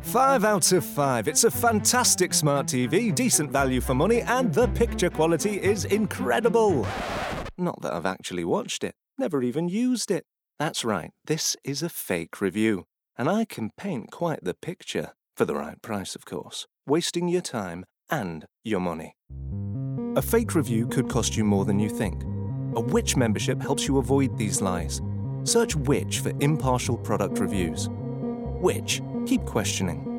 5 out of 5. It's a fantastic smart TV, decent value for money, and the picture quality is incredible. Not that I've actually watched it, never even used it. That's right, this is a fake review, and I can paint quite the picture, for the right price, of course, wasting your time and your money. A fake review could cost you more than you think. A Which membership helps you avoid these lies. Search Which for impartial product reviews. Which, keep questioning.